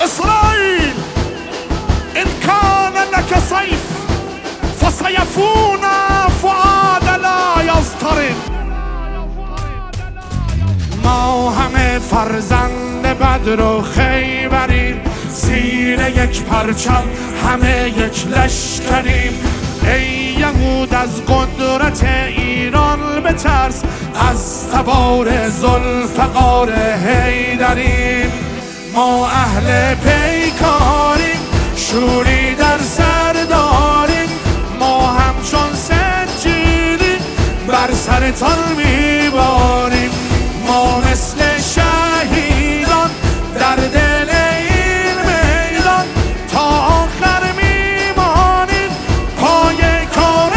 إسرائيل إن كان لك سيف فسيفون فؤاد لا يضطرب. ما همه فرزند بدر و خیبریم، زیر یک پرچم همه یک لشکریم. ای یهود از قدرت ایران بترس، از تبار ذوالفقار حیدریم. ما اهل پیکاریم، شوری در سر داریم. ما همچون سجیلی بر سرتان میباریم. ما مثل شهیدان در دل این میدان، تا آخر میمانیم پای کار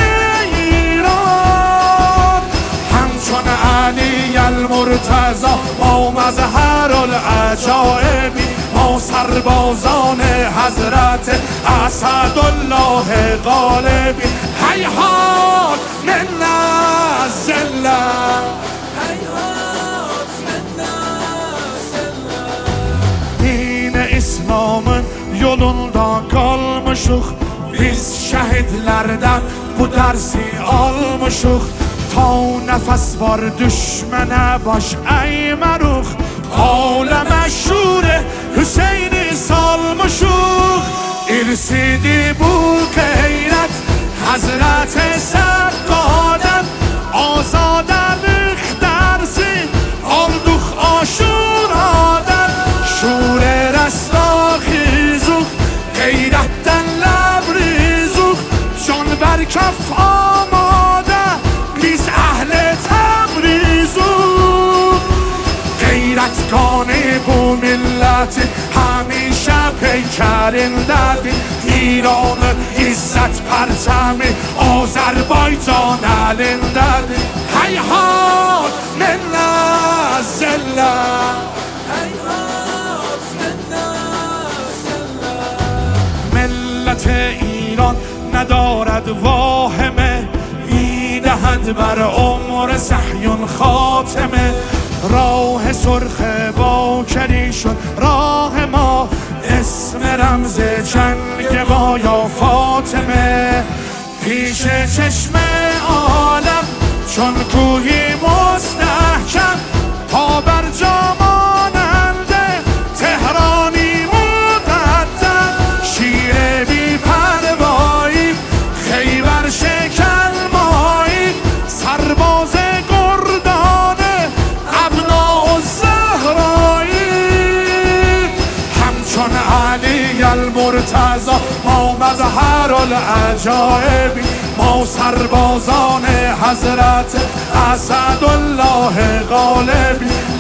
ایران. همچون علی المرتضی ما مظهر العجایبی، ما سربازان حضرت اسدالله غالبی. هیهات من الذلة، İslam'ın yolunda kalmışıq. Biz şehitlerden bu dersi almışıq. Ta nefes var düşmene baş eğmeruq. Aleme şure Hüseyin'i salmışıq. İrsidir bu gayret Hazreti Səqqadən. Azadəlik dersi aldık Aşuradan. Şure rəstaxizuq, qeyrətdən ləbrizuq. Can bər kəf amadə, biz əhli Təbrizuq. Qeyrətqani bu milləti həmişə peykərindədir. İranın izzət pərçəmi Azərbaycan əlindədir. Heyhat min əzzəllə، ملت ایران ندارد واهمه، میدهد بر عمر صهیون خاتمه. راه سرخ باکری شد راه ما، اسم رمز جنگ ما یا فاطمه. پیش چشم عالم چون کوهی مستحکم، تا بر جا ماننده تهرانی مقدم. شیر بی پروایی خیبر شکن مایی، سرباز گردان ابناء الزهرایی. همچون علی المرتضی ما مظهر العجایبی، ما سربازان حضرت اسدالله غالبی.